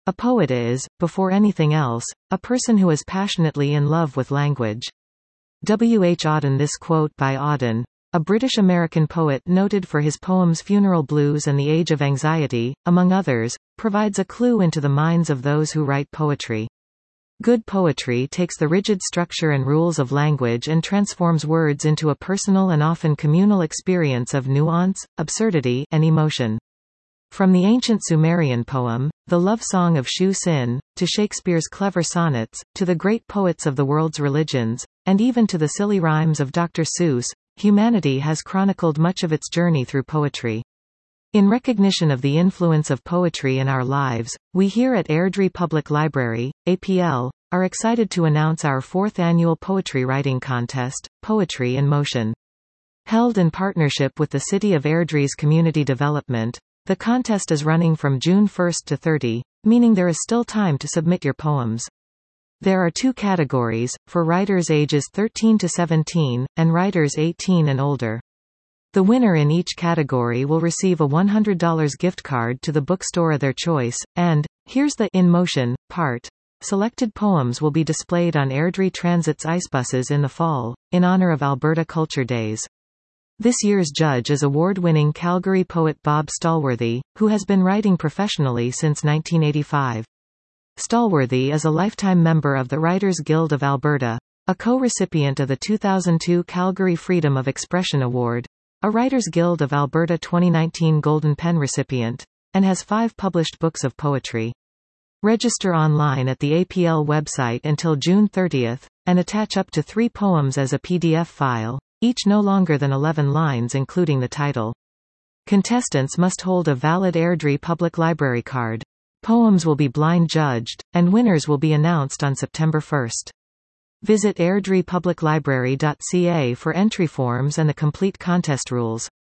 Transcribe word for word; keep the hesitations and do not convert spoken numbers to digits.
A poet is, before anything else, a person who is passionately in love with language. W. H. Auden. This quote by Auden, a British-American poet noted for his poems Funeral Blues and The Age of Anxiety, among others, provides a clue into the minds of those who write poetry. Good poetry takes the rigid structure and rules of language and transforms words into a personal and often communal experience of nuance, absurdity, and emotion. From the ancient Sumerian poem, the love song of Shu Sin, to Shakespeare's clever sonnets, to the great poets of the world's religions, and even to the silly rhymes of Doctor Seuss, humanity has chronicled much of its journey through poetry. In recognition of the influence of poetry in our lives, we here at Airdrie Public Library, A P L, are excited to announce our fourth annual poetry writing contest, Poetry in Motion. Held in partnership with the City of Airdrie's Community Development, the contest is running from June first to thirtieth, meaning there is still time to submit your poems. There are two categories, for writers ages thirteen to seventeen, and writers eighteen and older. The winner in each category will receive a one hundred dollars gift card to the bookstore of their choice, and, here's the in motion part, selected poems will be displayed on Airdrie Transit's icebuses in the fall, in honor of Alberta Culture Days. This year's judge is award-winning Calgary poet Bob Stallworthy, who has been writing professionally since nineteen eighty-five. Stallworthy is a lifetime member of the Writers Guild of Alberta, a co-recipient of the two thousand two Calgary Freedom of Expression Award, a Writers Guild of Alberta twenty nineteen Golden Pen recipient, and has five published books of poetry. Register online at the A P L website until June thirtieth, and attach up to three poems as a P D F file, each no longer than eleven lines including the title. Contestants must hold a valid Airdrie Public Library card. Poems will be blind judged, and winners will be announced on September first. Visit airdrie public library dot c a for entry forms and the complete contest rules.